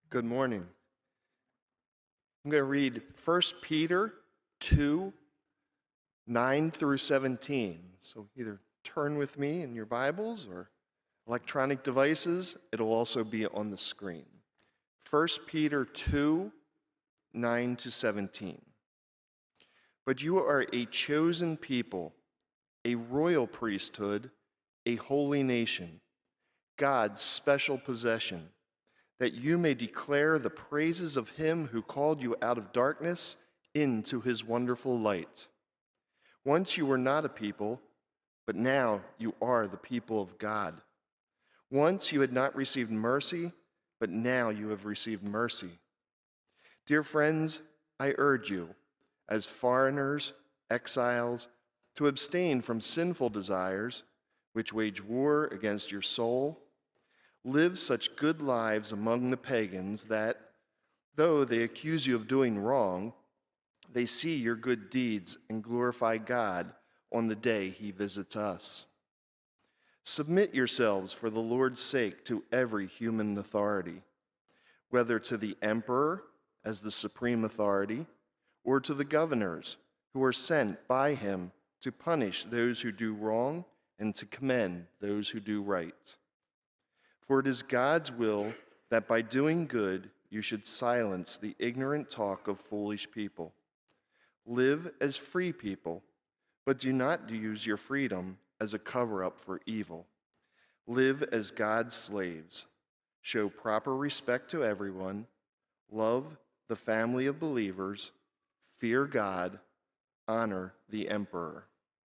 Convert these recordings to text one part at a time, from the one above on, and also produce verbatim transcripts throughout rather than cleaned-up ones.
Good morning. I'm going to read First Peter two, nine through seventeen. So either turn with me in your Bibles or electronic devices. It'll also be on the screen. First Peter two, nine to seventeen. But you are a chosen people, a royal priesthood, a holy nation, God's special possession, that you may declare the praises of him who called you out of darkness into his wonderful light. Once you were not a people, but now you are the people of God. Once you had not received mercy, but now you have received mercy. Dear friends, I urge you, as foreigners, exiles, to abstain from sinful desires, which wage war against your soul. Live such good lives among the pagans that, though they accuse you of doing wrong, they see your good deeds and glorify God on the day he visits us. Submit yourselves for the Lord's sake to every human authority, whether to the emperor as the supreme authority, or to the governors who are sent by him to punish those who do wrong and to commend those who do right. For it is God's will that by doing good you should silence the ignorant talk of foolish people. Live as free people, but do not use your freedom as a cover-up for evil. Live as God's slaves. Show proper respect to everyone. Love the family of believers. Fear God. Honor the emperor.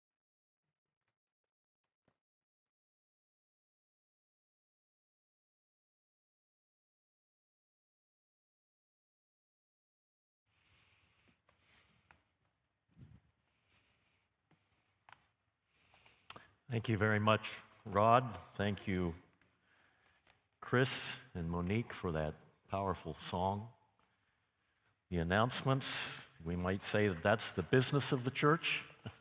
Thank you very much, Rod. Thank you, Chris and Monique, for that powerful song. The announcements, we might say that that's the business of the church.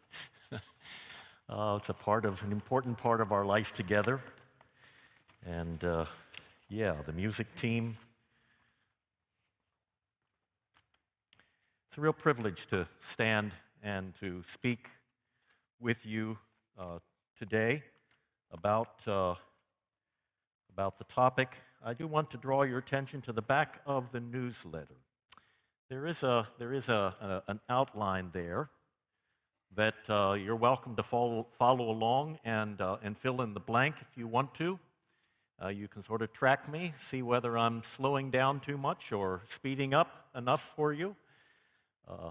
uh, it's a part of, an important part of our life together. And uh, yeah, the music team. It's a real privilege to stand and to speak with you uh, today about, uh, about the topic. I do want to draw your attention to the back of the newsletter. There is, a, there is a, a, an outline there that uh, you're welcome to follow, follow along and, uh, and fill in the blank if you want to. Uh, you can sort of track me, see whether I'm slowing down too much or speeding up enough for you. Uh,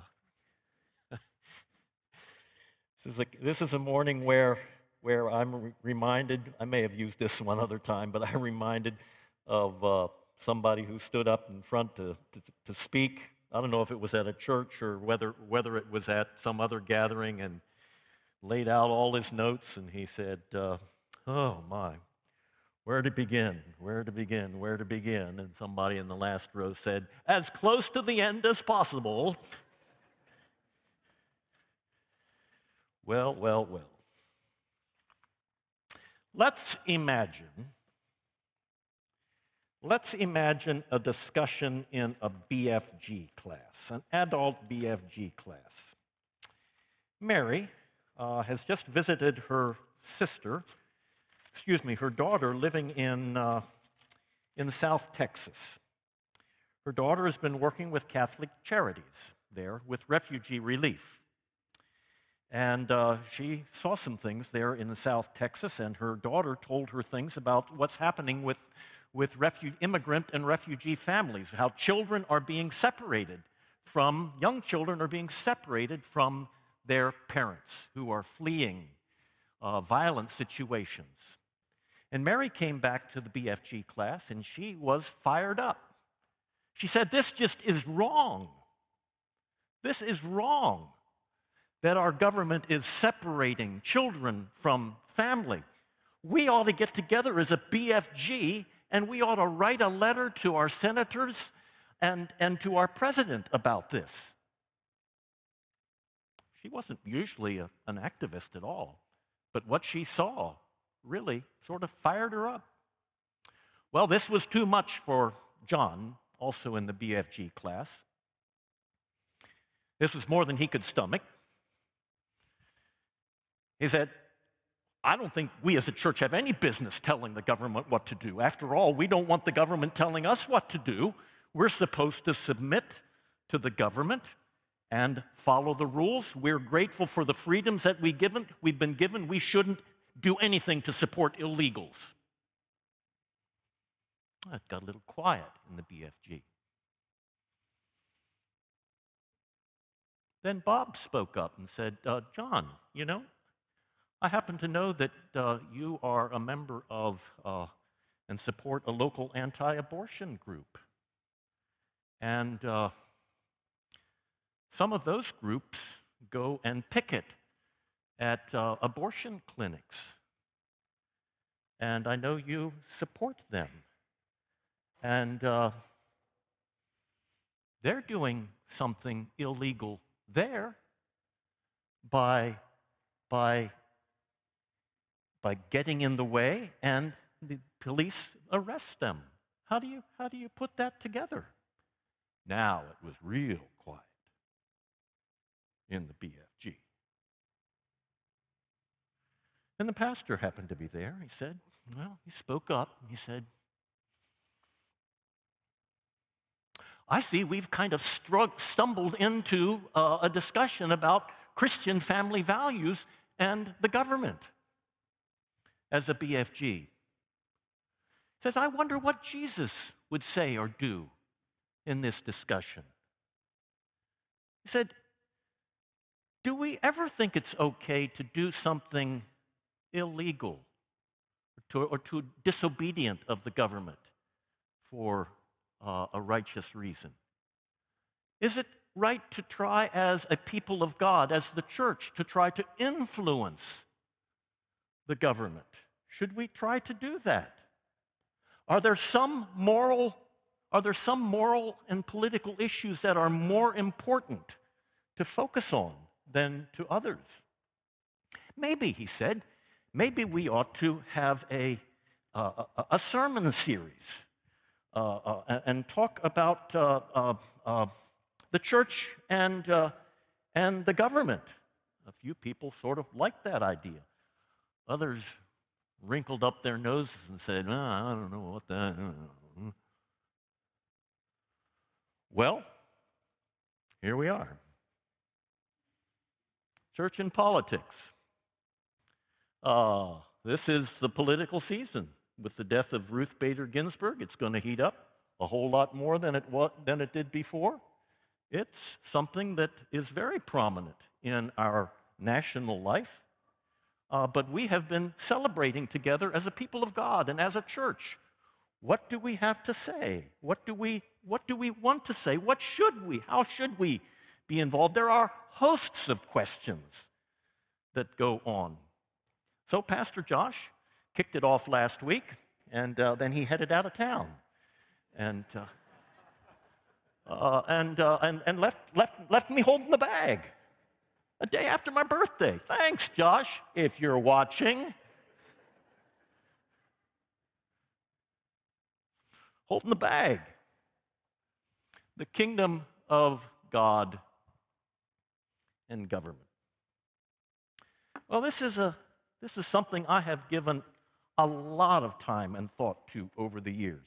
this, is a, this is a morning where where I'm re- reminded, I may have used this one other time, but I'm reminded of uh, somebody who stood up in front to, to, to speak. I don't know if it was at a church or whether, whether it was at some other gathering, and laid out all his notes, and he said, uh, oh my, where to begin, where to begin, where to begin? And somebody in the last row said, as close to the end as possible. Well, well, well. Let's imagine, let's imagine a discussion in a B F G class, an adult B F G class. Mary uh, has just visited her sister, excuse me, her daughter living in, uh, in South Texas. Her daughter has been working with Catholic Charities there with refugee relief. And uh, she saw some things there in South Texas, and her daughter told her things about what's happening with, with refu- immigrant and refugee families, how children are being separated from, young children are being separated from their parents who are fleeing uh, violent situations. And Mary came back to the B F G class, and she was fired up. She said, this just is wrong. This is wrong. That our government is separating children from family. We ought to get together as a B F G, and we ought to write a letter to our senators and, and to our president about this. She wasn't usually a, an activist at all, but what she saw really sort of fired her up. Well, this was too much for John, also in the B F G class. This was more than he could stomach. He said, I don't think we as a church have any business telling the government what to do. After all, we don't want the government telling us what to do. We're supposed to submit to the government and follow the rules. We're grateful for the freedoms that we given, we've been given. We shouldn't do anything to support illegals. It got a little quiet in the B F G. Then Bob spoke up and said, uh, John, you know, I happen to know that uh, you are a member of uh, and support a local anti-abortion group. And uh, some of those groups go and picket at uh, abortion clinics. And I know you support them. And uh, they're doing something illegal there by, by by getting in the way, and the police arrest them. How do you, how do you put that together? Now it was real quiet in the B F G. And the pastor happened to be there. He said, well, he spoke up. He said, I see we've kind of strugg- stumbled into uh, a discussion about Christian family values and the government. As a B F G. He says, I wonder what Jesus would say or do in this discussion. He said, do we ever think it's okay to do something illegal or to, or to disobedient of the government for uh, a righteous reason? Is it right to try as a people of God, as the church, to try to influence the government? Should we try to do that? Are there some moral, are there some moral and political issues that are more important to focus on than to others? Maybe, he said, maybe we ought to have a, uh, a, a sermon series uh, uh, and talk about uh, uh, uh, the church and, uh, and the government. A few people sort of liked that idea. Others wrinkled up their noses and said, oh, I don't know what that is. Well, here we are. Church and politics. Uh, this is the political season. With the death of Ruth Bader Ginsburg, it's going to heat up a whole lot more than it, was, than it did before. It's something that is very prominent in our national life. Uh, but we have been celebrating together as a people of God and as a church. What do we have to say? What do we, what do we want to say? What should we? How should we be involved? There are hosts of questions that go on. So Pastor Josh kicked it off last week, and uh, then he headed out of town, and uh, uh, and, uh, and and left left left me holding the bag. A day after my birthday. Thanks, Josh, if you're watching. Holding the bag. The kingdom of God and government. Well, this is a this is something I have given a lot of time and thought to over the years.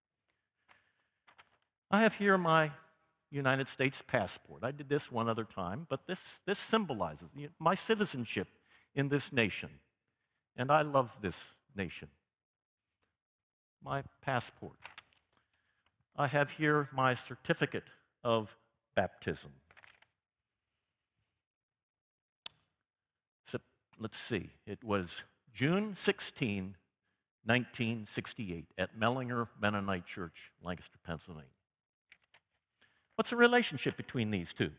I have here my United States passport. I did this one other time, but this, this symbolizes my citizenship in this nation. And I love this nation. My passport. I have here my certificate of baptism. So, let's see, it was June sixteenth, nineteen sixty-eight at Mellinger Mennonite Church, Lancaster, Pennsylvania. What's the relationship between these two?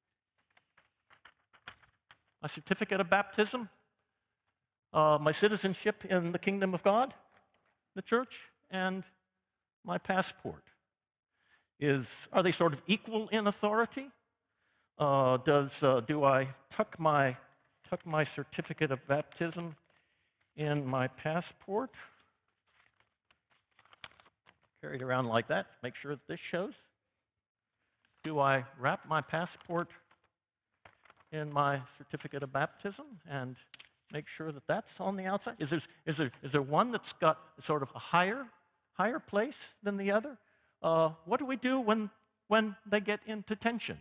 My certificate of baptism, uh, my citizenship in the kingdom of God, the church, and my passport. Is, are they sort of equal in authority? Uh, does, uh, do I tuck my, tuck my certificate of baptism in my passport? carry it around like that, make sure that this shows. Do I wrap my passport in my certificate of baptism and make sure that that's on the outside? Is there, is there, is there one that's got sort of a higher, higher place than the other? Uh, what do we do when, when they get into tension?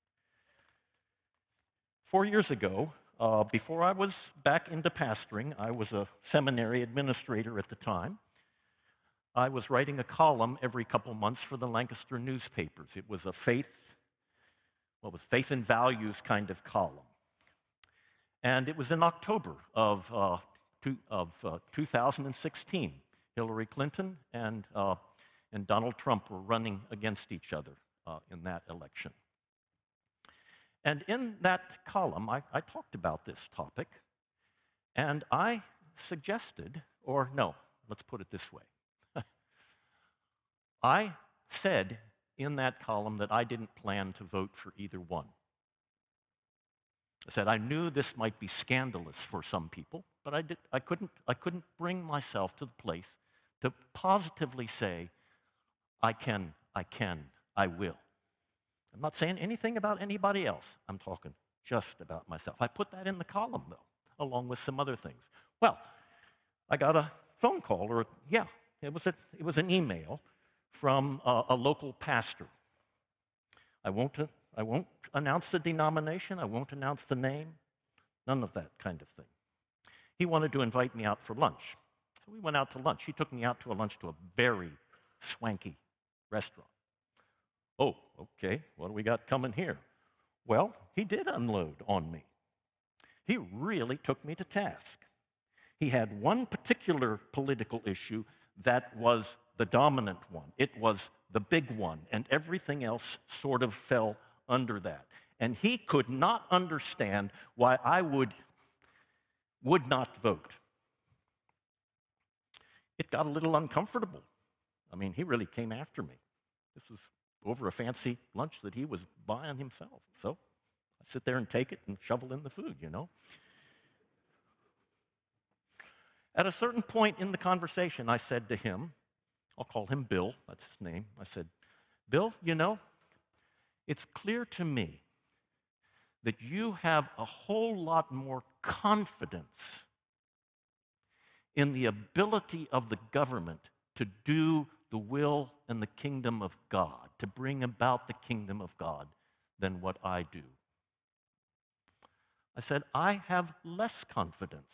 Four years ago, uh, before I was back into pastoring, I was a seminary administrator at the time. I was writing a column every couple months for the Lancaster newspapers. It was a faith, well, it was faith and values kind of column. And it was in October of, uh, two, of uh, two thousand sixteen. Hillary Clinton and, uh, and Donald Trump were running against each other uh, in that election. And in that column, I, I talked about this topic, and I suggested, or no, let's put it this way. I said in that column that I didn't plan to vote for either one. I said I knew this might be scandalous for some people, but I, did, I, couldn't, I couldn't bring myself to the place to positively say, I can, I can, I will. I'm not saying anything about anybody else. I'm talking just about myself. I put that in the column, though, along with some other things. Well, I got a phone call, or yeah, it was, a, it was an email from a, a local pastor. I won't, uh, I won't announce the denomination. I won't announce the name. None of that kind of thing. He wanted to invite me out for lunch. So we went out to lunch. He took me out to a lunch to a very swanky restaurant. Oh, okay, what do we got coming here? Well, he did unload on me. He really took me to task. He had one particular political issue that was the dominant one. It was the big one, and everything else sort of fell under that. And he could not understand why I would, would not vote. It got a little uncomfortable. I mean, he really came after me. This was over a fancy lunch that he was buying himself. So I sit there and take it and shovel in the food, you know. At a certain point in the conversation, I said to him, I'll call him Bill, that's his name. I said, Bill, you know, it's clear to me that you have a whole lot more confidence in the ability of the government to do the will and the kingdom of God, to bring about the kingdom of God, than what I do. I said, I have less confidence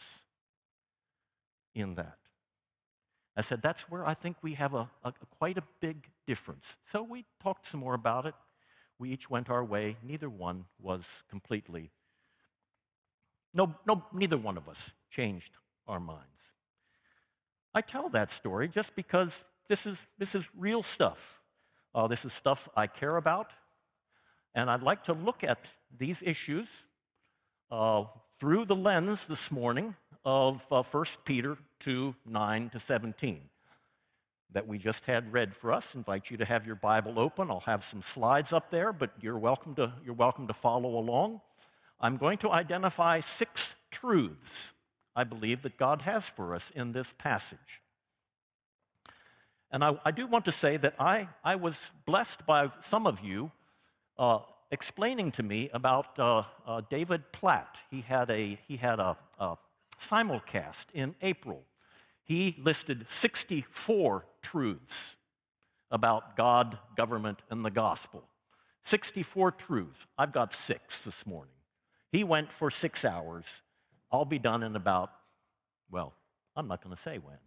in that. I said, that's where I think we have a, a, a quite a big difference. So we talked some more about it. We each went our way. Neither one was completely, no, no, neither one of us changed our minds. I tell that story just because this is, this is real stuff. Uh, this is stuff I care about, and I'd like to look at these issues uh, through the lens this morning of uh, First Peter two, nine to seventeen that we just had read for us. Invite you to have your Bible open. I'll have some slides up there, but you're welcome to, you're welcome to follow along. I'm going to identify six truths I believe that God has for us in this passage. And I, I do want to say that I, I was blessed by some of you uh, explaining to me about uh, uh, David Platt. He had a, he had a, a simulcast in April. He listed sixty-four truths about God, government, and the gospel. sixty-four truths. I've got six this morning. He went for six hours. I'll be done in about, well, I'm not going to say when.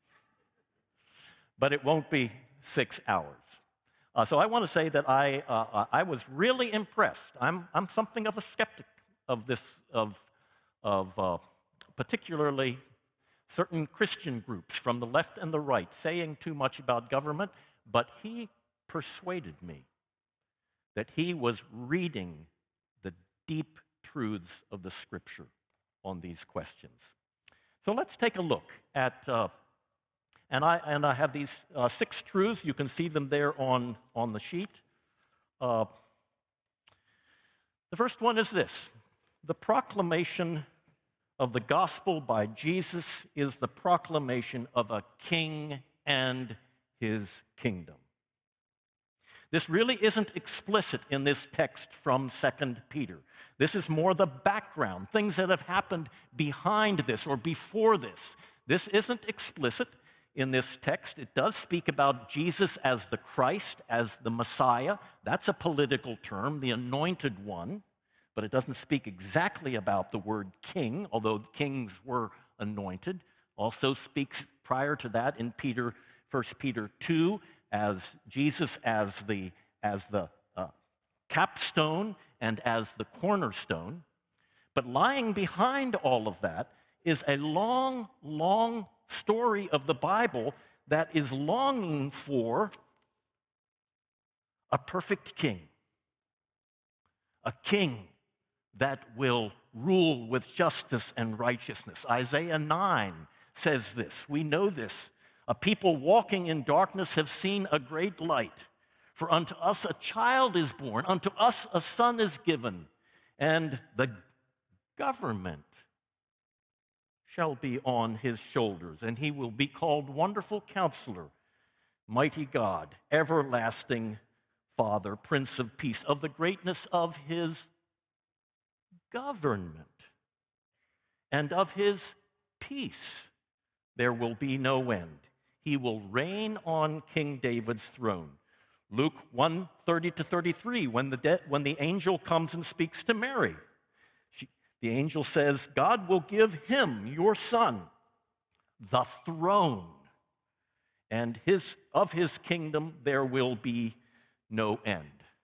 But it won't be six hours. Uh, so I want to say that I, uh, I was really impressed. I'm, I'm something of a skeptic of this, of, of uh, particularly certain Christian groups from the left and the right saying too much about government, but he persuaded me that he was reading the deep truths of the Scripture on these questions. So let's take a look at, uh, and, I, and I have these uh, six truths. You can see them there on, on the sheet. Uh, the first one is this: the proclamation of the gospel by Jesus is the proclamation of a king and his kingdom. This really isn't explicit in this text from Second Peter. This is more the background, things that have happened behind this or before this. This isn't explicit in this text. It does speak about Jesus as the Christ, as the Messiah. That's a political term, the anointed one, but it doesn't speak exactly about the word king, although kings were anointed. Also speaks prior to that in Peter, First Peter two, as Jesus as the, as the uh, capstone and as the cornerstone. But lying behind all of that is a long, long story of the Bible that is longing for a perfect king, a king that will rule with justice and righteousness. Isaiah nine says this. We know this. A people walking in darkness have seen a great light. For unto us a child is born, unto us a son is given, and the government shall be on his shoulders, and he will be called Wonderful Counselor, Mighty God, Everlasting Father, Prince of Peace. Of the greatness of his government and of his peace there will be no end. He will reign on King David's throne. Luke one, thirty to thirty-three, when the, de- when the angel comes and speaks to Mary, she, the angel says, God will give him, your son, the throne, and his, of his kingdom there will be no end.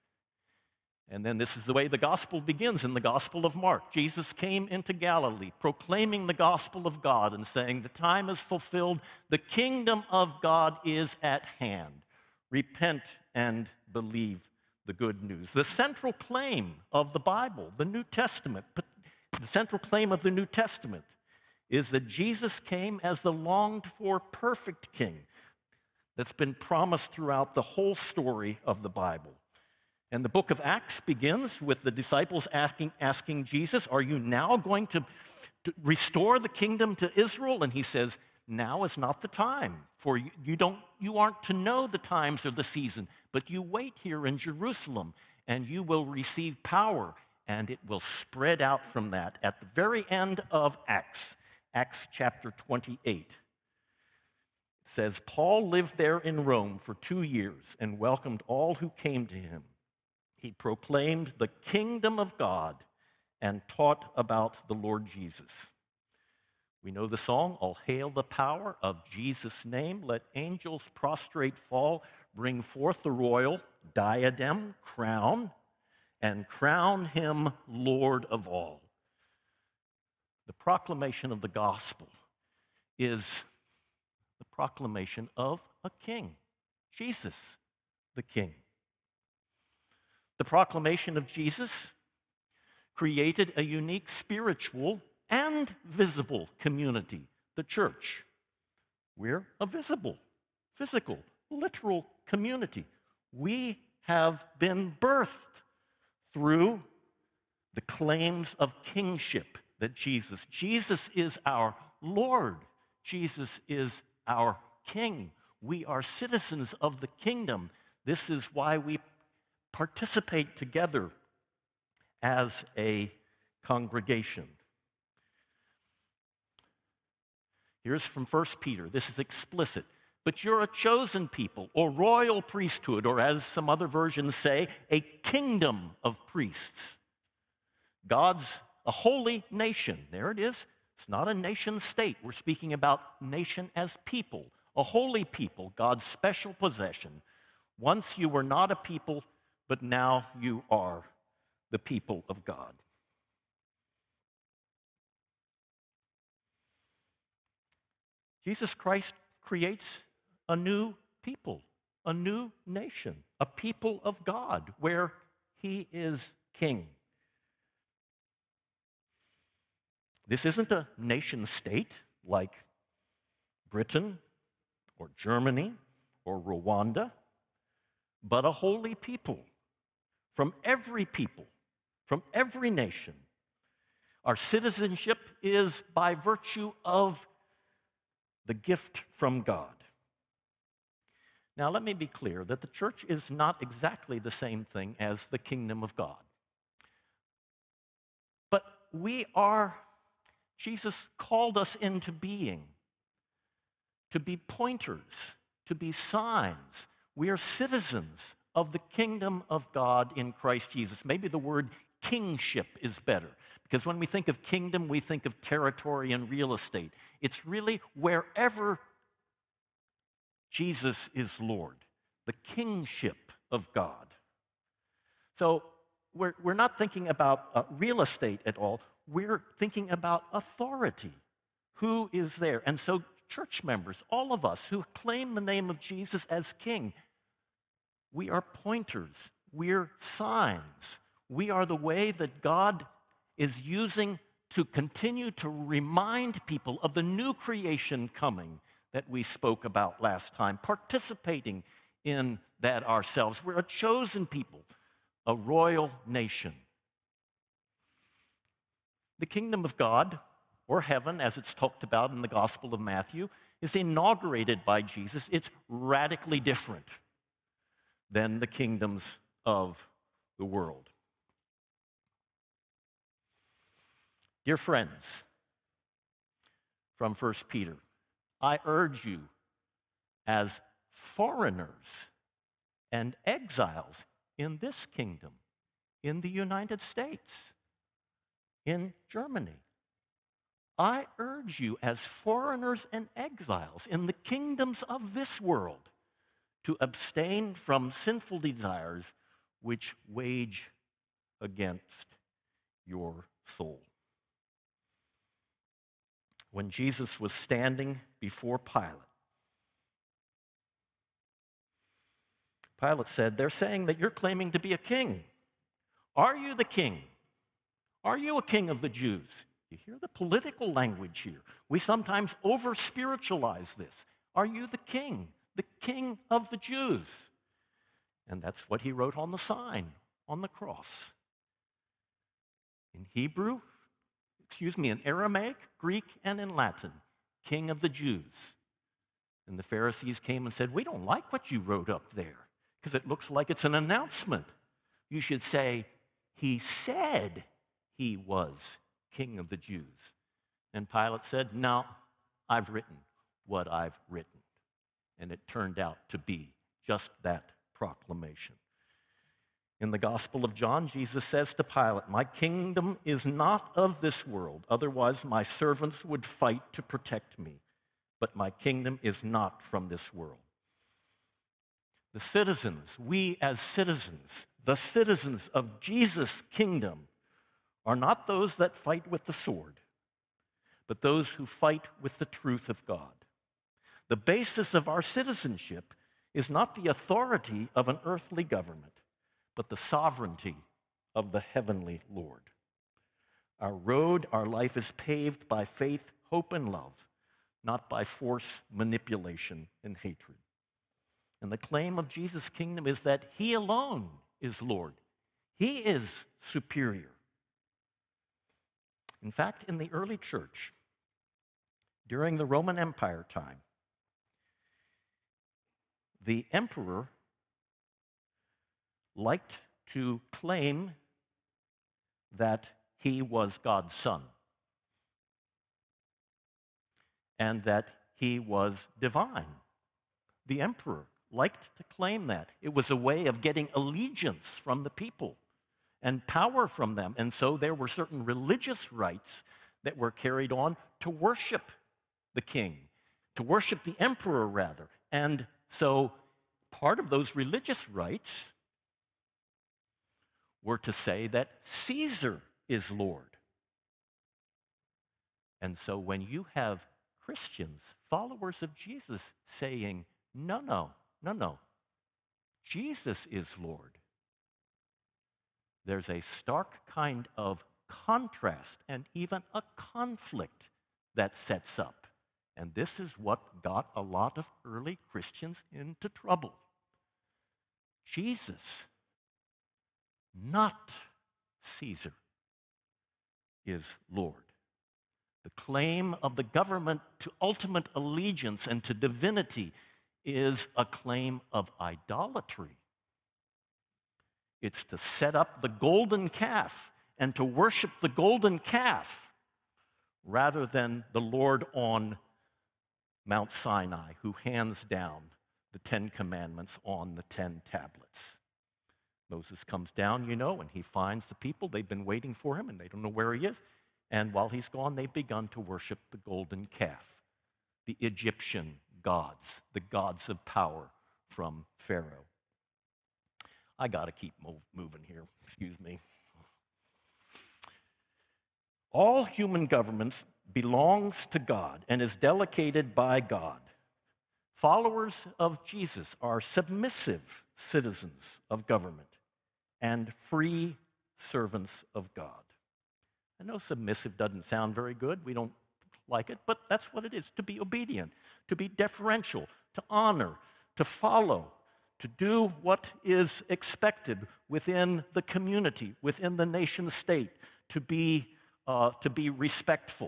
And then this is the way the gospel begins in the Gospel of Mark. Jesus came into Galilee, proclaiming the gospel of God and saying, the time is fulfilled, the kingdom of God is at hand. Repent and believe the good news. The central claim of the Bible, the New Testament, the central claim of the New Testament is that Jesus came as the longed-for perfect king that's been promised throughout the whole story of the Bible. And the book of Acts begins with the disciples asking, asking Jesus, are you now going to, to restore the kingdom to Israel? And he says, now is not the time, for you, you, don't, you aren't to know the times or the season, but you wait here in Jerusalem, and you will receive power, and it will spread out from that. At the very end of Acts, Acts chapter twenty-eight, it says, Paul lived there in Rome for two years and welcomed all who came to him. He proclaimed the kingdom of God and taught about the Lord Jesus. We know the song, All Hail the Power of Jesus' Name. Let angels prostrate fall, bring forth the royal diadem, crown, and crown him Lord of all. The proclamation of the gospel is the proclamation of a king, Jesus the King. The proclamation of Jesus created a unique spiritual and visible community, the church. We're a visible, physical, literal community. We have been birthed through the claims of kingship that Jesus, Jesus is our Lord. Jesus is our King. We are citizens of the kingdom. This is why we participate together as a congregation. Here's from First Peter. This is explicit. But you're a chosen people, or royal priesthood, or as some other versions say, a kingdom of priests. God's a holy nation. There it is. It's not a nation state. We're speaking about nation as people, a holy people, God's special possession. Once you were not a people, but now you are the people of God. Jesus Christ creates a new people, a new nation, a people of God where he is king. This isn't a nation state like Britain or Germany or Rwanda, but a holy people from every people, from every nation. Our citizenship is by virtue of the gift from God. Now, let me be clear that the church is not exactly the same thing as the kingdom of God. But we are, Jesus called us into being, to be pointers, to be signs. We are citizens of the kingdom of God in Christ Jesus. Maybe the word kingship is better, because when we think of kingdom, we think of territory and real estate. It's really wherever Jesus is Lord, the kingship of God. So we're, we're not thinking about uh, real estate at all. We're thinking about authority. Who is there? And so church members, all of us who claim the name of Jesus as King, we are pointers. We're signs. We are the way that God is using to continue to remind people of the new creation coming that we spoke about last time, participating in that ourselves. We're a chosen people, a royal nation. The kingdom of God, or heaven, as it's talked about in the Gospel of Matthew, is inaugurated by Jesus. It's radically different than the kingdoms of the world. Dear friends, from First Peter, I urge you as foreigners and exiles in this kingdom, in the United States, in Germany. I urge you as foreigners and exiles in the kingdoms of this world to abstain from sinful desires which wage against your soul. When Jesus was standing before Pilate, Pilate said, "They're saying that you're claiming to be a king. Are you the king? Are you a king of the Jews?" You hear the political language here. We sometimes over-spiritualize this. Are you the king? The king of the Jews? And that's what he wrote on the sign, on the cross. In Hebrew, excuse me, in Aramaic, Greek, and in Latin, King of the Jews. And the Pharisees came and said, "We don't like what you wrote up there, because it looks like it's an announcement. You should say, he said he was King of the Jews." And Pilate said, "No, I've written what I've written." And it turned out to be just that proclamation. In the Gospel of John, Jesus says to Pilate, "My kingdom is not of this world. Otherwise, my servants would fight to protect me. But my kingdom is not from this world." The citizens, we as citizens, the citizens of Jesus' kingdom, are not those that fight with the sword, but those who fight with the truth of God. The basis of our citizenship is not the authority of an earthly government, but the sovereignty of the heavenly Lord. Our road, our life is paved by faith, hope, and love, not by force, manipulation, and hatred. And the claim of Jesus' kingdom is that he alone is Lord. He is superior. In fact, in the early church, during the Roman Empire time, the emperor liked to claim that he was God's son and that he was divine. The emperor liked to claim that. It was a way of getting allegiance from the people and power from them. And so there were certain religious rites that were carried on to worship the king, to worship the emperor, rather. And so part of those religious rites were to say that Caesar is Lord. And so when you have Christians, followers of Jesus, saying, no, no, no, no, Jesus is Lord, there's a stark kind of contrast and even a conflict that sets up. And this is what got a lot of early Christians into trouble. Jesus, not Caesar, is Lord. The claim of the government to ultimate allegiance and to divinity is a claim of idolatry. It's to set up the golden calf and to worship the golden calf rather than the Lord on Mount Sinai, who hands down the Ten Commandments on the ten tablets. Moses comes down, you know, and he finds the people. They've been waiting for him, and they don't know where he is. And while he's gone, they've begun to worship the golden calf, the Egyptian gods, the gods of power from Pharaoh. I got to keep move, moving here. Excuse me. All human governments belongs to God and is delegated by God. Followers of Jesus are submissive citizens of government and free servants of God. I know submissive doesn't sound very good. We don't like it, but that's what it is, to be obedient, to be deferential, to honor, to follow, to do what is expected within the community, within the nation state, to be, uh, to be respectful.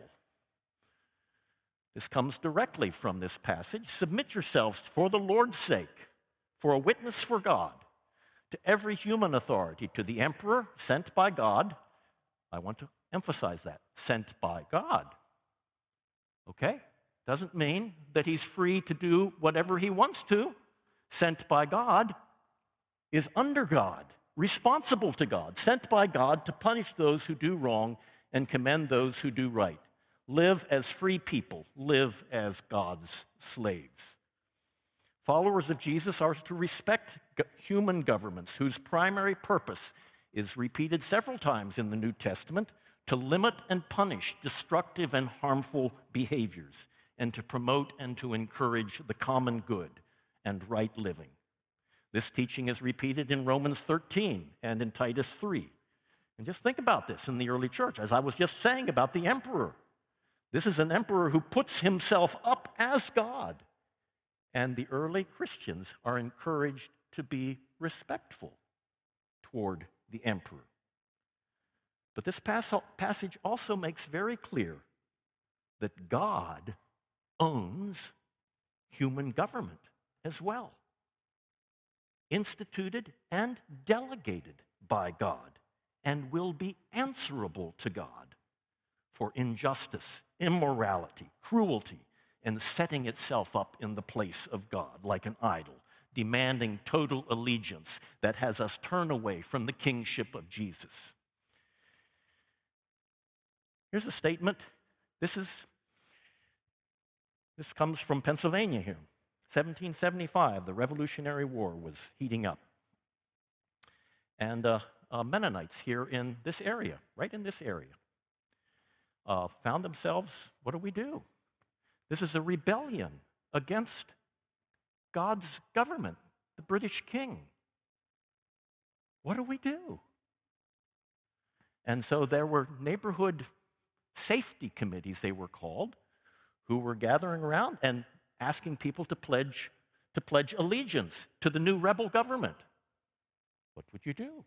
This comes directly from this passage. Submit yourselves for the Lord's sake, for a witness for God, to every human authority, to the emperor sent by God. I want to emphasize that, sent by God. Okay? Doesn't mean that he's free to do whatever he wants to. Sent by God is under God, responsible to God, sent by God to punish those who do wrong and commend those who do right. Live as free people, live as God's slaves. Followers of Jesus are to respect human governments whose primary purpose is repeated several times in the New Testament, to limit and punish destructive and harmful behaviors, and to promote and to encourage the common good and right living. This teaching is repeated in Romans thirteen and in Titus three. And just think about this in the early church, as I was just saying about the emperor. This is an emperor who puts himself up as God. And the early Christians are encouraged to be respectful toward the emperor. But this passage also makes very clear that God owns human government as well, instituted and delegated by God, and will be answerable to God for injustice, immorality, cruelty, and setting itself up in the place of God like an idol, demanding total allegiance that has us turn away from the kingship of Jesus. Here's a statement. This is this comes from Pennsylvania here. seventeen seventy-five, the Revolutionary War was heating up. And uh, uh, Mennonites here in this area, right in this area, uh, found themselves, what do we do? This is a rebellion against God's government, the British king. What do we do? And so there were neighborhood safety committees, they were called, who were gathering around and asking people to pledge, to pledge allegiance to the new rebel government. What would you do?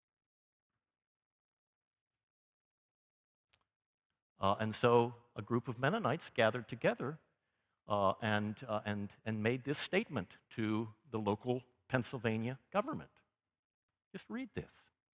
Uh, and so a group of Mennonites gathered together uh, and, uh, and, and made this statement to the local Pennsylvania government. Just read this.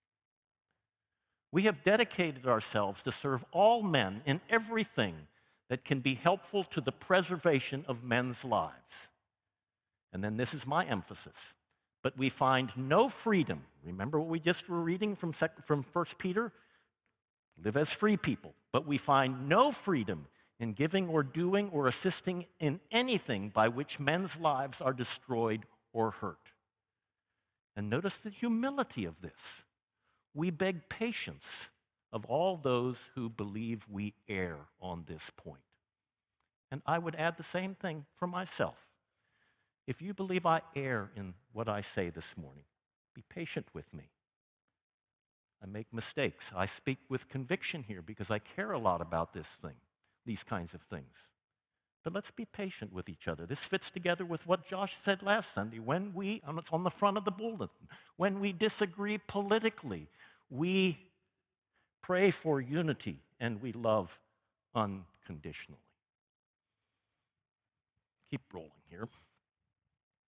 We have dedicated ourselves to serve all men in everything that can be helpful to the preservation of men's lives. And then this is my emphasis. But we find no freedom. Remember what we just were reading from, from First Peter? Live as free people. But we find no freedom in giving or doing or assisting in anything by which men's lives are destroyed or hurt. And notice the humility of this. We beg patience of all those who believe we err on this point. And I would add the same thing for myself. If you believe I err in what I say this morning, be patient with me. I make mistakes. I speak with conviction here because I care a lot about this thing, these kinds of things. But let's be patient with each other. This fits together with what Josh said last Sunday. When we, and it's on the front of the bulletin, when we disagree politically, we pray for unity and we love unconditionally. Keep rolling here.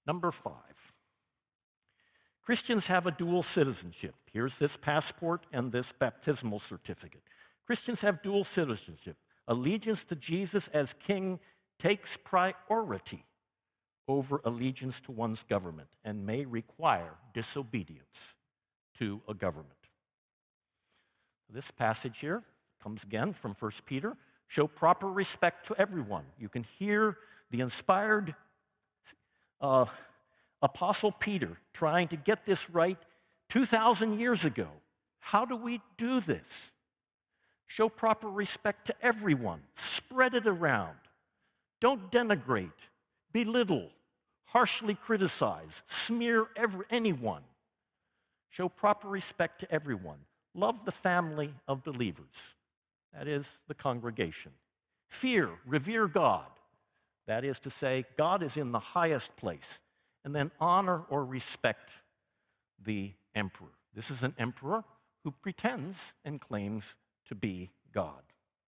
Number five, Christians have a dual citizenship. Here's this passport and this baptismal certificate. Christians have dual citizenship. Allegiance to Jesus as king takes priority over allegiance to one's government and may require disobedience to a government. This passage here comes again from First Peter. Show proper respect to everyone. You can hear the inspired uh, Apostle Peter trying to get this right two thousand years ago. How do we do this? Show proper respect to everyone. Spread it around. Don't denigrate, belittle, harshly criticize, smear every, anyone. Show proper respect to everyone. Love the family of believers. That is the congregation. Fear, revere God. That is to say, God is in the highest place. And then honor or respect the emperor. This is an emperor who pretends and claims to be God.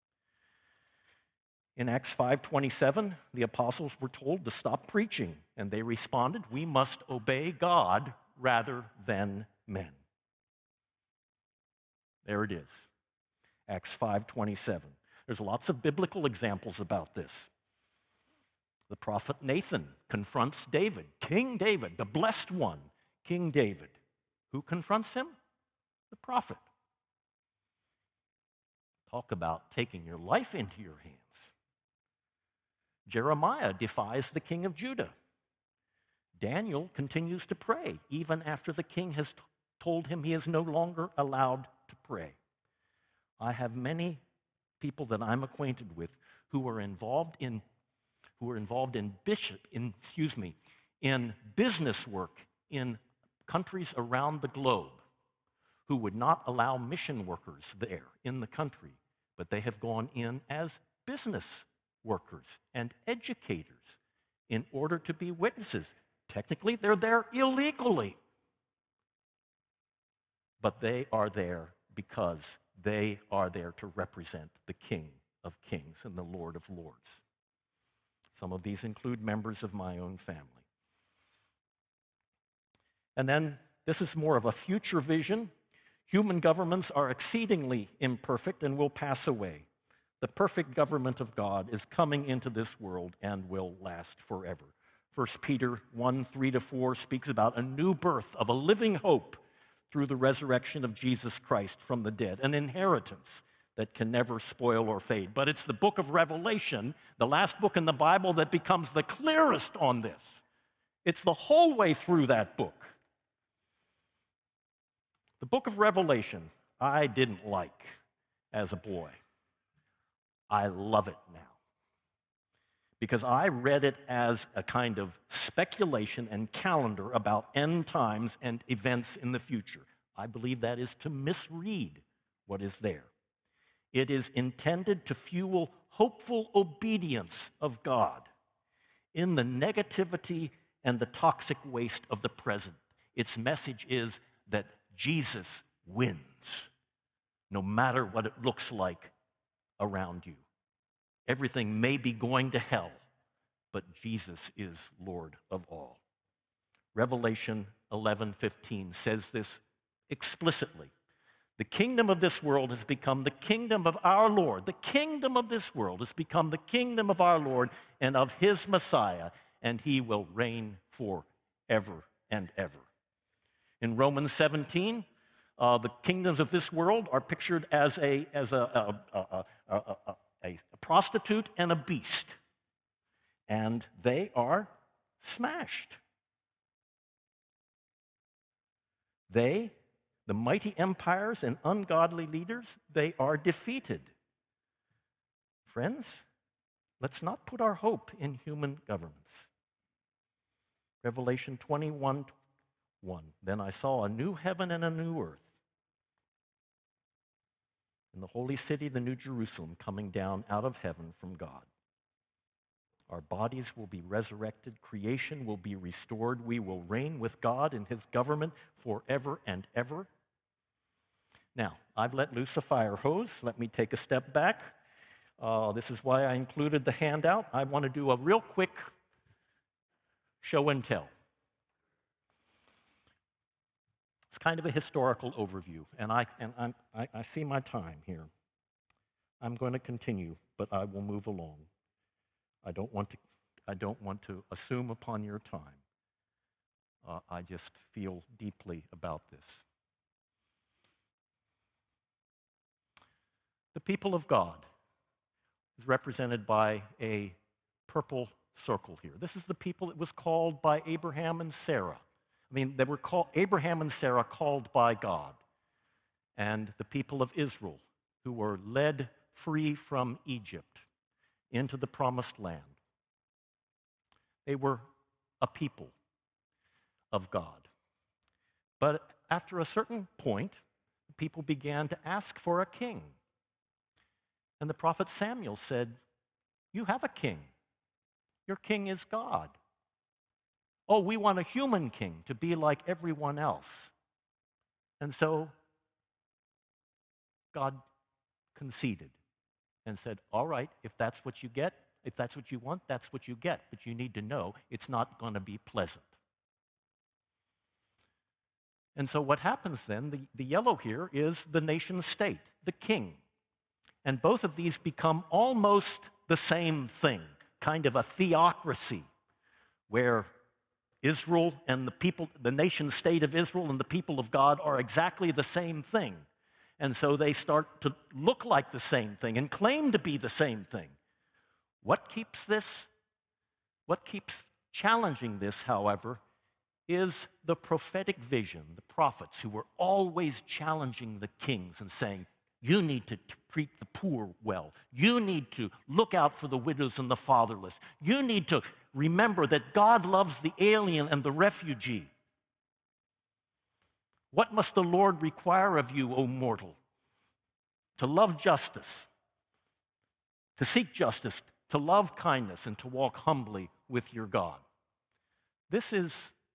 In Acts five twenty-seven, the apostles were told to stop preaching, and they responded, "We must obey God rather than men." There it is, Acts five twenty-seven. There's lots of biblical examples about this. The prophet Nathan confronts David, King David, the blessed one, King David. Who confronts him? The prophet. Talk about taking your life into your hands. Jeremiah defies the king of Judah. Daniel continues to pray, even after the king has t- told him he is no longer allowed to pray. I have many people that I'm acquainted with who are involved in who are involved in bishop, in, excuse me, in business work in countries around the globe, who would not allow mission workers there in the country, but they have gone in as business workers and educators in order to be witnesses. Technically, they're there illegally, but they are there because they are there to represent the King of Kings and the Lord of Lords. Some of these include members of my own family. And then this is more of a future vision. Human governments are exceedingly imperfect and will pass away. The perfect government of God is coming into this world and will last forever. First Peter one, three to four speaks about a new birth of a living hope through the resurrection of Jesus Christ from the dead, an inheritance that can never spoil or fade. But it's the book of Revelation, the last book in the Bible, that becomes the clearest on this. It's the whole way through that book. The book of Revelation, I didn't like as a boy. I love it now, because I read it as a kind of speculation and calendar about end times and events in the future. I believe that is to misread what is there. It is intended to fuel hopeful obedience of God in the negativity and the toxic waste of the present. Its message is that Jesus wins, no matter what it looks like around you. Everything may be going to hell, but Jesus is Lord of all. Revelation eleven fifteen says this explicitly. The kingdom of this world has become the kingdom of our Lord. The kingdom of this world has become the kingdom of our Lord and of his Messiah, and he will reign forever and ever. In Romans seventeen, uh, the kingdoms of this world are pictured as a, as a, a, a, a, a, a, a prostitute and a beast, and they are smashed. They, the mighty empires and ungodly leaders, they are defeated. Friends, let's not put our hope in human governments. Revelation twenty-one one. Then I saw a new heaven and a new earth, and the holy city, the new Jerusalem, coming down out of heaven from God. Our bodies will be resurrected. Creation will be restored. We will reign with God in his government forever and ever. Now, I've let loose a fire hose. Let me take a step back. Uh, this is why I included the handout. I want to do a real quick show and tell. It's kind of a historical overview, and I, and I'm, I, I see my time here. I'm going to continue, but I will move along. I don't want to, I don't want to assume upon your time. Uh, I just feel deeply about this. The people of God is represented by a purple circle here. This is the people that was called by Abraham and Sarah. I mean, they were called, Abraham and Sarah called by God, and the people of Israel who were led free from Egypt into the promised land. They were a people of God. But after a certain point, people began to ask for a king. And the prophet Samuel said, "You have a king. Your king is God. Oh, we want a human king to be like everyone else." And so God conceded and said, "All right, if that's what you get, if that's what you want, that's what you get. But you need to know it's not going to be pleasant." And so what happens then, the, the yellow here is the nation state, the king. And both of these become almost the same thing, kind of a theocracy, where Israel and the people, the nation state of Israel and the people of God are exactly the same thing. And so they start to look like the same thing and claim to be the same thing. What keeps this, what keeps challenging this, however, is the prophetic vision, the prophets who were always challenging the kings and saying, "You need to treat the poor well. You need to look out for the widows and the fatherless. You need to remember that God loves the alien and the refugee. What must the Lord require of you, O mortal? To love justice, to seek justice, to love kindness, and to walk humbly with your God." This is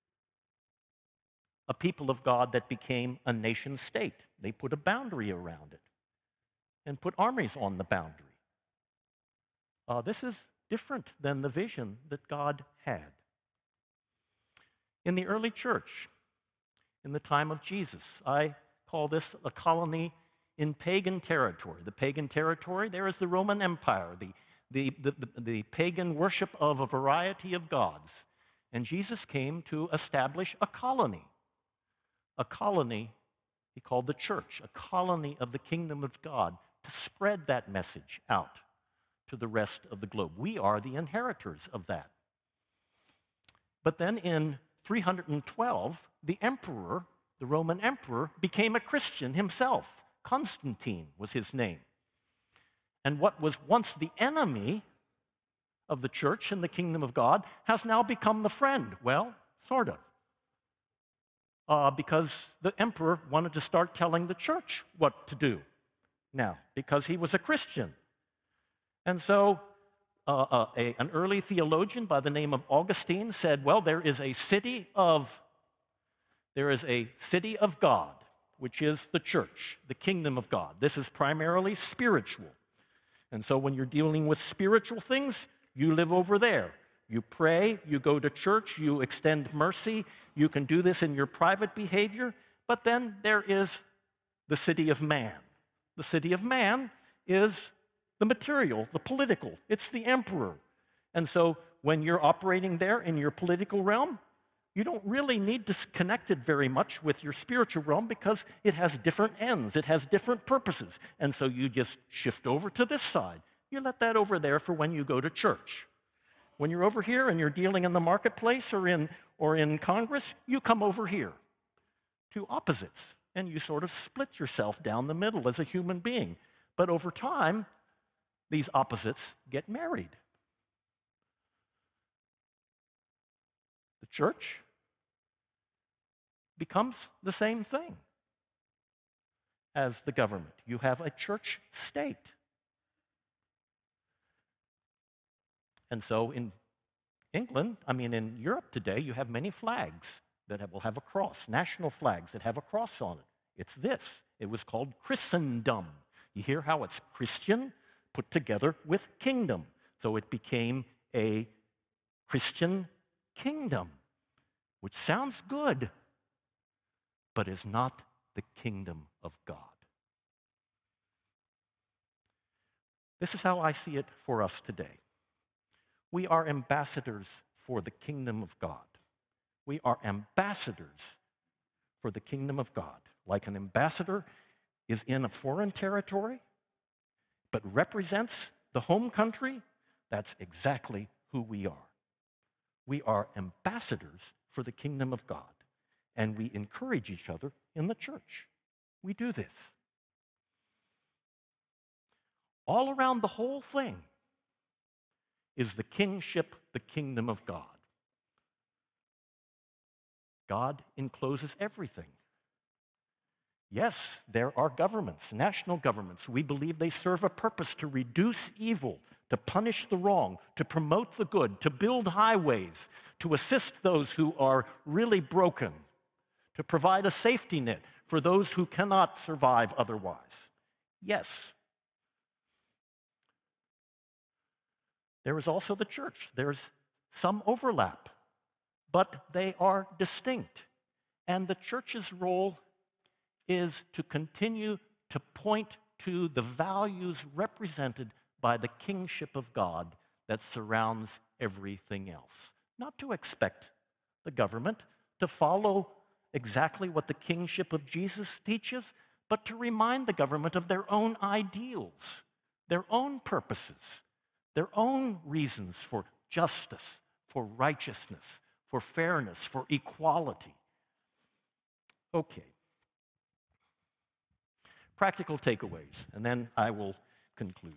a people of God that became a nation state. They put a boundary around it and put armies on the boundary. Uh, this is different than the vision that God had. In the early church, in the time of Jesus, I call this a colony in pagan territory. The pagan territory, there is the Roman Empire, the, the, the, the, the pagan worship of a variety of gods. And Jesus came to establish a colony. A colony he called the church, a colony of the kingdom of God, to spread that message out to the rest of the globe. We are the inheritors of that. But then in three hundred twelve, the emperor, the Roman emperor, became a Christian himself. Constantine was his name. And what was once the enemy of the church and the kingdom of God has now become the friend. Well, sort of. Uh, because the emperor wanted to start telling the church what to do now, because he was a Christian. And so uh, uh, a, an early theologian by the name of Augustine said, well, there is a city of, there is a city of God, which is the church, the kingdom of God. This is primarily spiritual. And so when you're dealing with spiritual things, you live over there. You pray, you go to church, you extend mercy. You can do this in your private behavior. But then there is the city of man. The city of man is the material, the political. It's the emperor. And so when you're operating there in your political realm, you don't really need to connect it very much with your spiritual realm because it has different ends. It has different purposes. And so you just shift over to this side. You let that over there for when you go to church. When you're over here and you're dealing in the marketplace or in, or in Congress, you come over here. Two opposites. And you sort of split yourself down the middle as a human being. But over time, these opposites get married. The church becomes the same thing as the government. You have a church state. And so in England, I mean in Europe today, you have many flags that have, will have a cross, national flags that have a cross on it. It's this. It was called Christendom. You hear how it's Christian put together with kingdom. So it became a Christian kingdom, which sounds good. but is not the kingdom of God. This is how I see it for us today. We are ambassadors for the kingdom of God. We are ambassadors for the kingdom of God. Like an ambassador is in a foreign territory, but represents the home country, that's exactly who we are. We are ambassadors for the kingdom of God, and we encourage each other in the church. We do this. All around the whole thing is the kingship, the kingdom of God. God encloses everything. Yes, there are governments, national governments. We believe they serve a purpose to reduce evil, to punish the wrong, to promote the good, to build highways, to assist those who are really broken, to provide a safety net for those who cannot survive otherwise. Yes. There is also the church. There's some overlap, but they are distinct. And the church's role is to continue to point to the values represented by the kingship of God that surrounds everything else. Not to expect the government to follow exactly what the kingship of Jesus teaches, but to remind the government of their own ideals, their own purposes, their own reasons for justice, for righteousness, for fairness, for equality. Okay. Practical takeaways, and then I will conclude.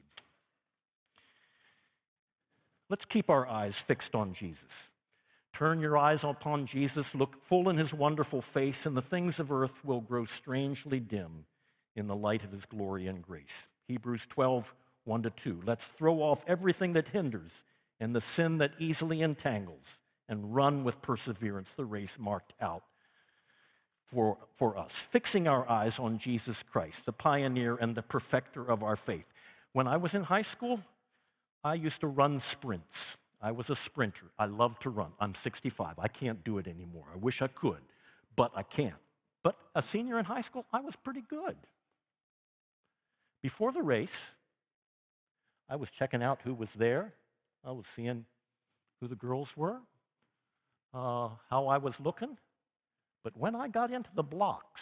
Let's keep our eyes fixed on Jesus. Turn your eyes upon Jesus, look full in his wonderful face, and the things of earth will grow strangely dim in the light of his glory and grace. Hebrews twelve, one to two. Let's throw off everything that hinders and the sin that easily entangles, and run with perseverance the race marked out for, for us, fixing our eyes on Jesus Christ, the pioneer and the perfecter of our faith. When I was in high school, I used to run sprints. I was a sprinter. I loved to run. I'm sixty-five. I can't do it anymore. I wish I could, but I can't. But a senior in high school, I was pretty good. Before the race, I was checking out who was there. I was seeing who the girls were, uh, how I was looking. But when I got into the blocks,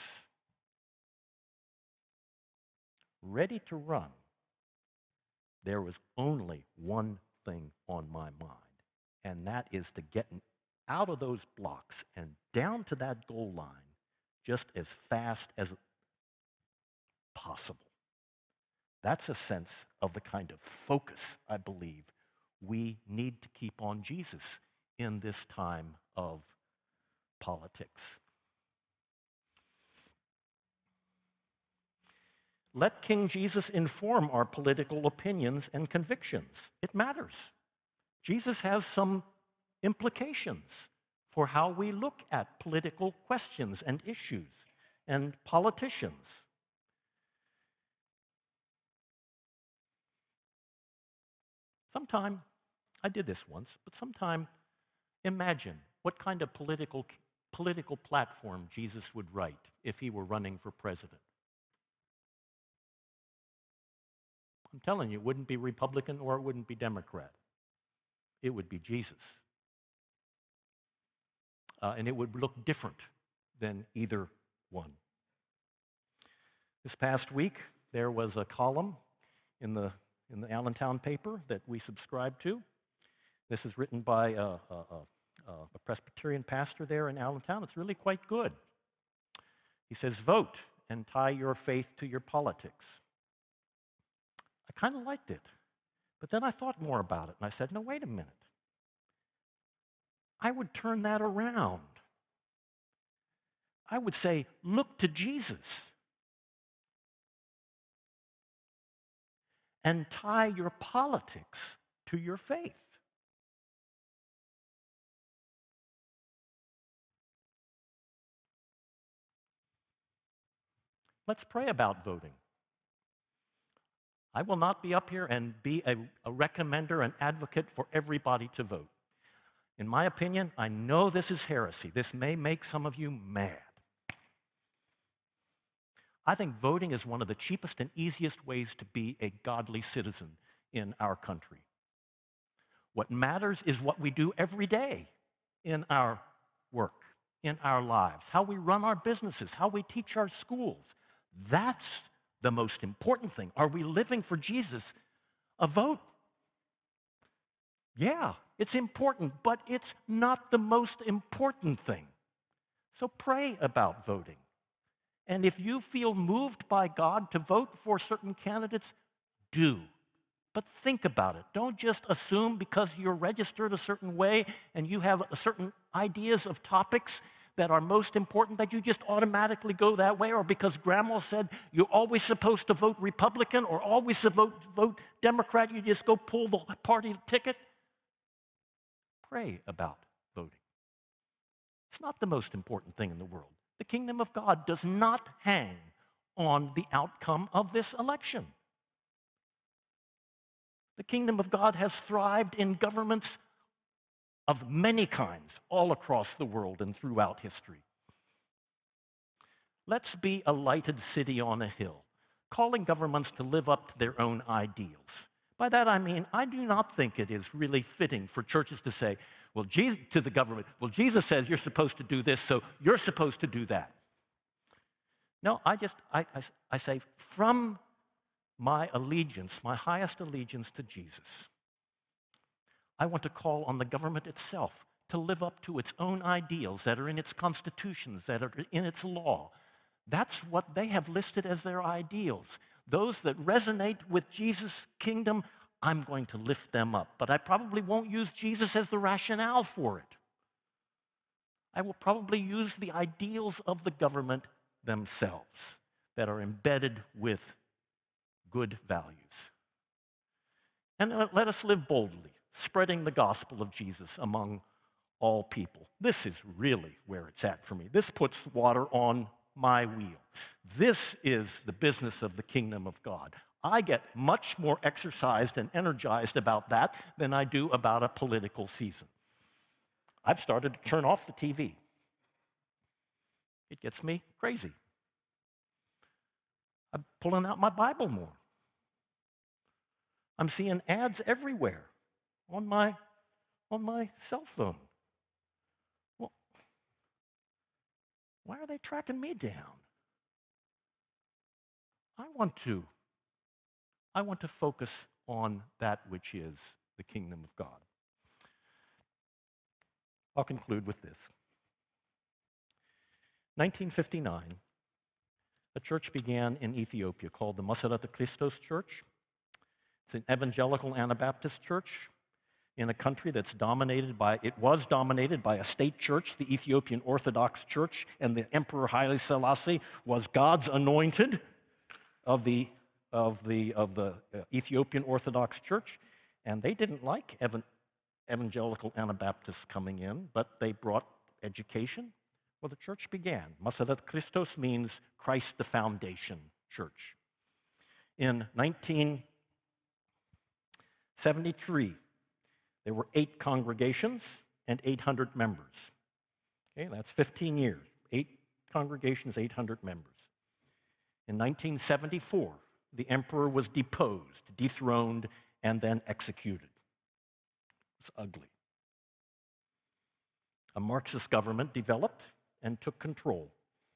ready to run, there was only one thing on my mind, and that is to get out of those blocks and down to that goal line just as fast as possible. That's a sense of the kind of focus, I believe, we need to keep on Jesus in this time of politics. Let King Jesus inform our political opinions and convictions. It matters. Jesus has some implications for how we look at political questions and issues and politicians. Sometime, I did this once, but sometime imagine what kind of political, political platform Jesus would write if he were running for president. I'm telling you, it wouldn't be Republican or it wouldn't be Democrat. It would be Jesus. Uh, and it would look different than either one. This past week, there was a column in the, in the Allentown paper that we subscribe to. This is written by a, a, a, a Presbyterian pastor there in Allentown. It's really quite good. He says, "Vote and tie your faith to your politics." I kind of liked it. But then I thought more about it, and I said, no, wait a minute. I would turn that around. I would say, look to Jesus and tie your politics to your faith. Let's pray about voting. I will not be up here and be a, a recommender, an advocate for everybody to vote. In my opinion, I know this is heresy. This may make some of you mad. I think voting is one of the cheapest and easiest ways to be a godly citizen in our country. What matters is what we do every day in our work, in our lives, how we run our businesses, how we teach our schools. That's the most important thing. Are we living for Jesus? A vote. Yeah, it's important, but it's not the most important thing. So pray about voting. And if you feel moved by God to vote for certain candidates, do. But think about it. Don't just assume because you're registered a certain way and you have certain ideas of topics that are most important that you just automatically go that way, or because grandma said you're always supposed to vote Republican or always to vote, vote Democrat, you just go pull the party ticket. Pray about voting. It's not the most important thing in the world. The kingdom of God does not hang on the outcome of this election. The kingdom of God has thrived in governments of many kinds all across the world and throughout history. Let's be a lighted city on a hill, calling governments to live up to their own ideals. By that I mean, I do not think it is really fitting for churches to say, well, Jesus, to the government, well, Jesus says you're supposed to do this, so you're supposed to do that. No, I just, I, I, I say, from my allegiance, my highest allegiance to Jesus, I want to call on the government itself to live up to its own ideals that are in its constitutions, that are in its law. That's what they have listed as their ideals. Those that resonate with Jesus' kingdom, I'm going to lift them up. But I probably won't use Jesus as the rationale for it. I will probably use the ideals of the government themselves that are embedded with good values. And let us live boldly, spreading the gospel of Jesus among all people. This is really where it's at for me. This puts water on my wheel. This is the business of the kingdom of God. I get much more exercised and energized about that than I do about a political season. I've started to turn off the T V. It gets me crazy. I'm pulling out my Bible more. I'm seeing ads everywhere on my, on my cell phone. Well, why are they tracking me down? I want to. I want to focus on that which is the kingdom of God. I'll conclude with this. nineteen fifty-nine, a church began in Ethiopia called the Masarat Christos Church. It's an evangelical Anabaptist church in a country that's dominated by, it was dominated by a state church, the Ethiopian Orthodox Church, and the Emperor Haile Selassie was God's anointed of the, of the, of the uh, Ethiopian Orthodox Church. And they didn't like evan, evangelical Anabaptists coming in, but they brought education. Well, the church began. Masarat Christos means Christ the Foundation Church. In nineteen seventy-three, there were eight congregations and eight hundred members. Okay, that's fifteen years. Eight congregations, eight hundred members. In nineteen seventy-four, the emperor was deposed, dethroned, and then executed. It's ugly. A Marxist government developed and took control.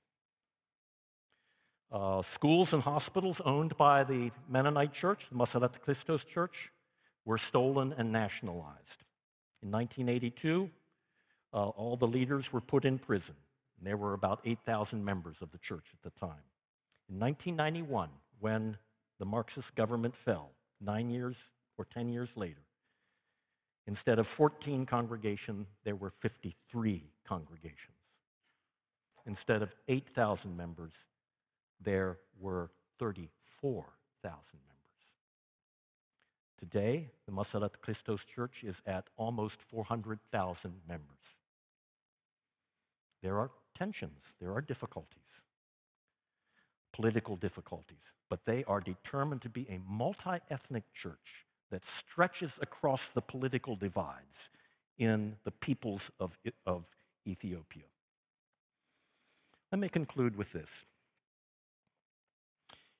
Uh, schools and hospitals owned by the Mennonite Church, the Masarat Christos Church, were stolen and nationalized. In nineteen eighty-two, uh, all the leaders were put in prison. And there were about eight thousand members of the church at the time. In nineteen ninety-one, when the Marxist government fell, nine years or ten years later, instead of fourteen congregations, there were fifty-three congregations. Instead of eight thousand members, there were thirty-four thousand members. Today, the Masarat Christos Church is at almost four hundred thousand members. There are tensions, there are difficulties, political difficulties, but they are determined to be a multi-ethnic church that stretches across the political divides in the peoples of, of Ethiopia. Let me conclude with this.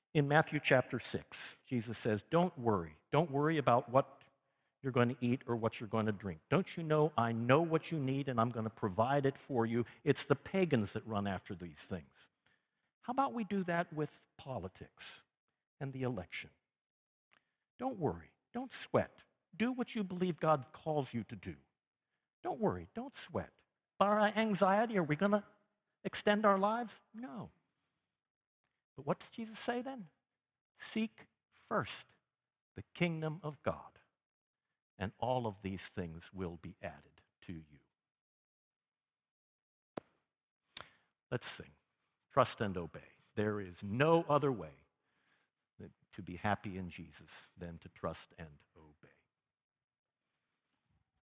In Matthew chapter six, Jesus says, don't worry. Don't worry about what you're going to eat or what you're going to drink. Don't you know I know what you need and I'm going to provide it for you? It's the pagans that run after these things. How about we do that with politics and the election? Don't worry. Don't sweat. Do what you believe God calls you to do. Don't worry. Don't sweat. By our anxiety, are we going to extend our lives? No. But what does Jesus say then? Seek first the kingdom of God, and all of these things will be added to you. Let's sing. Trust and obey. There is no other way to be happy in Jesus than to trust and